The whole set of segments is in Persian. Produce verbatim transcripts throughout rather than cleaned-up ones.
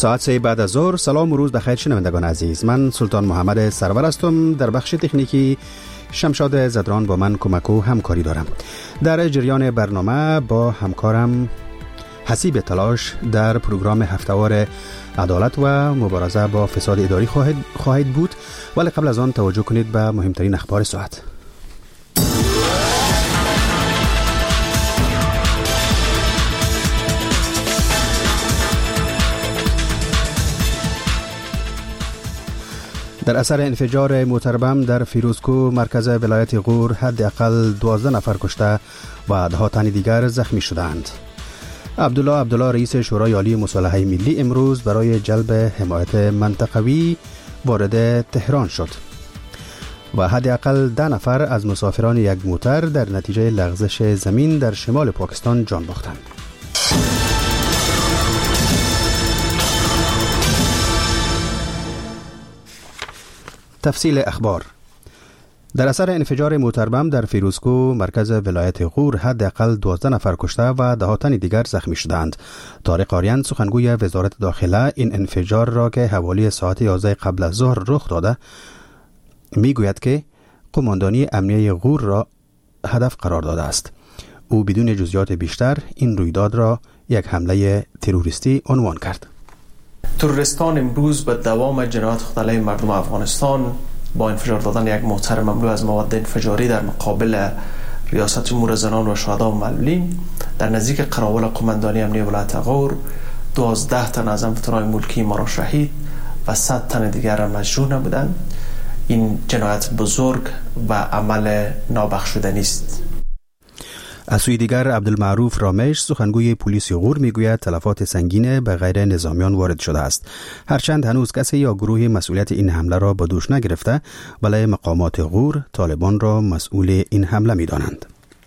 ساعت سه بعد از ظهر. سلام و روز بخیر شنوندگان عزیز. من سلطان محمد سرور هستم. در بخش تکنیکی شمشاد زدران با من کمک و همکاری دارم. در جریان برنامه با همکارم حسیب تلاش در پروگرام هفته‌وار عدالت و مبارزه با فساد اداری خواهد خواهید بود، ولی قبل از آن توجه کنید به مهمترین اخبار ساعت. در اثر انفجار موتر بم در فیروزکو مرکز ولایت غور حداقل دوازده نفر کشته و ده تن دیگر زخمی شدند. عبدالله عبدالله رئیس شورای عالی مصالحه ملی امروز برای جلب حمایت منطقوی وارد تهران شد و حداقل ده نفر از مسافران یک موتر در نتیجه لغزش زمین در شمال پاکستان جان باختند. تفصیل اخبار. در اثر انفجار موتر بم در فیروزکو مرکز ولایت غور حداقل دوازده نفر کشته و ده تن دیگر زخمی شدند. طارق آریان سخنگوی وزارت داخله این انفجار را که حوالی ساعت یازده قبل از ظهر رخ داده میگوید که قماندانی امنیه غور را هدف قرار داده است. او بدون جزئیات بیشتر این رویداد را یک حمله تروریستی عنوان کرد. تروریستان امروز به دوام جنایات خود علیه مردم افغانستان با انفجار دادن یک موتر مملو از مواد انفجاری در مقابل ریاست جمهور زنان و شهدا و معلولین در نزدیک قراول قماندانی امنیه ولایت غور دوازده تن از افراد ملکی ما را شهید و صد تن دیگر را مجروح نمودند. این جنایت بزرگ و عمل نابخشودنی است. از سوی دیگر عبدالمعروف رامش سخنگوی پلیس غور میگوید تلفات سنگین به غیر نظامیان وارد شده است، هرچند هنوز کسی یا گروهی مسئولیت این حمله را به دوش نگرفته، ولی مقامات غور طالبان را مسئول این حمله می‌دانند.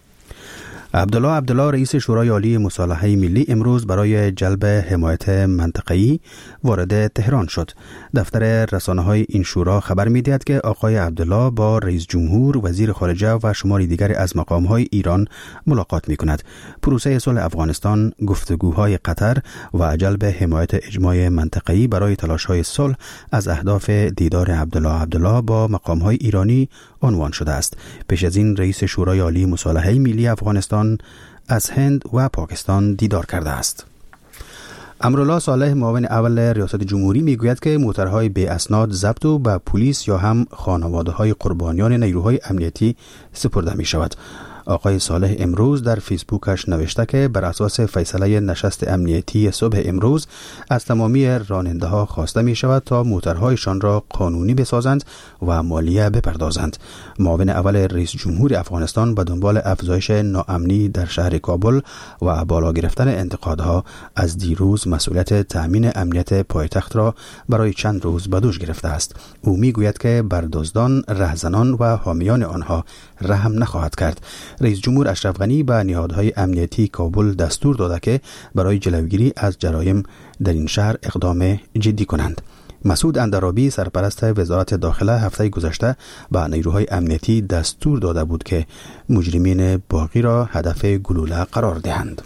عبدالله عبدالله رئیس شورای عالی مصالحه ملی امروز برای جلب حمایت منطقه‌ای وارد تهران شد. دفتر رسانه‌های این شورا خبر می‌دهد که آقای عبدالله با رئیس جمهور، وزیر خارجه و شماری دیگر از مقام‌های ایران ملاقات می‌کند. پروسه صلح افغانستان، گفتگوهای قطر و جلب حمایت اجماع منطقه‌ای برای تلاش‌های صلح از اهداف دیدار عبدالله عبدالله با مقام‌های ایرانی عنوان شده است. پیش از این رئیس شورای عالی مصالحه ملی افغانستان از هند و پاکستان دیدار کرده است. امرالله صالح معاون اول ریاست جمهوری میگوید که موترهای بی اسناد ضبط و به پلیس یا هم خانواده‌های قربانیان نیروهای امنیتی سپرده می شود. آقای صالح امروز در فیسبوکش نوشته که بر اساس فیصله نشست امنیتی صبح امروز از تمامی راننده ها خواسته می شود تا موترهایشان را قانونی بسازند و مالیه بپردازند. معاون اول رئیس جمهور افغانستان به دنبال افزایش ناامنی در شهر کابل و بالا گرفتن انتقادها از دیروز مسئولیت تأمین امنیت پایتخت را برای چند روز به دوش گرفته است. او می گوید که بر دزدان، رهزنان و حامیان آنها رحم نخواهد کرد. رئیس جمهور اشرف غنی به نهادهای امنیتی کابل دستور داده که برای جلوگیری از جرایم در این شهر اقدام جدی کنند. مسعود اندرابی سرپرست وزارت داخله هفته گذشته به نیروهای امنیتی دستور داده بود که مجرمین باقی را هدف گلوله قرار دهند.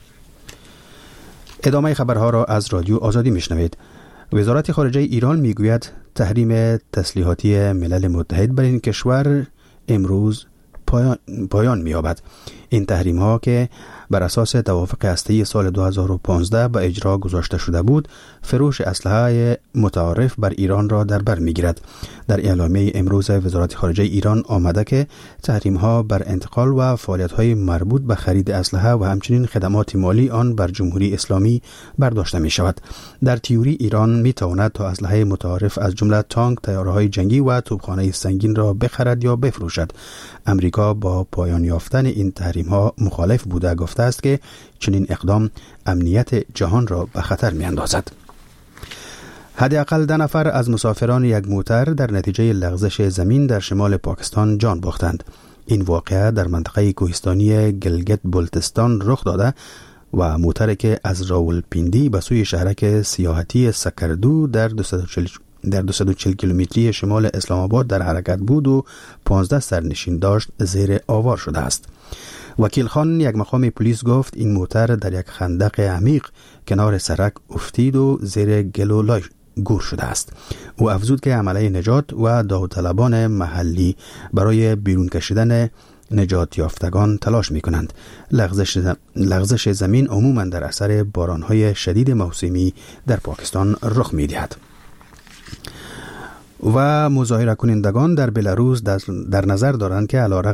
ادامه خبرها را از رادیو آزادی میشنوید. وزارت خارجه ایران میگوید تحریم تسلیحاتی ملل متحد بر این کشور امروز پایان, پایان می‌یابد. این تحریم ها که بر اساس توافق هسته‌ای سال دو هزار و پانزده به اجرا گذاشته شده بود، فروش اسلحه متعارف بر ایران را در بر می‌گیرد. در اعلامیه امروز وزارت خارجه ایران آمده که تحریم ها بر انتقال و فعالیت‌های مربوط به خرید اسلحه و همچنین خدمات مالی آن بر جمهوری اسلامی برداشته می‌شود. در تئوری ایران می‌تواند تا اسلحه متعارف از جمله تانک، طیاره‌های جنگی و توپخانه سنگین را بخرد یا بفروشد. امریکا با پایان یافتن این تحریم ها مخالف بوده گفته است که چنین اقدام امنیت جهان را به خطر می اندازد. حداقل ده نفر از مسافران یک موتر در نتیجه لغزش زمین در شمال پاکستان جان باختند. این واقعه در منطقه کوهستانی گلگت بلتستان رخ داده و موتری که از راولپیندی به سوی شهرک سیاحتی سکردو در دویست و چهل در دویست و چهل کیلومتری شمال اسلام آباد در حرکت بود و پانزده سرنشین داشت زیر آوار شده است. وکیل خان یک مقام پلیس گفت این موتر در یک خندق عمیق کنار سرک افتید و زیر گل و لای گور شده است. او افزود که عمله نجات و داوطلبان محلی برای بیرون کشیدن نجات یافتگان تلاش می کنند. لغزش, زم... لغزش زمین عموما در اثر بارانهای شدید موسمی در پاکستان رخ می دهد. و مظاهره کنندگان در بلاروس در نظر دارند که علیرغم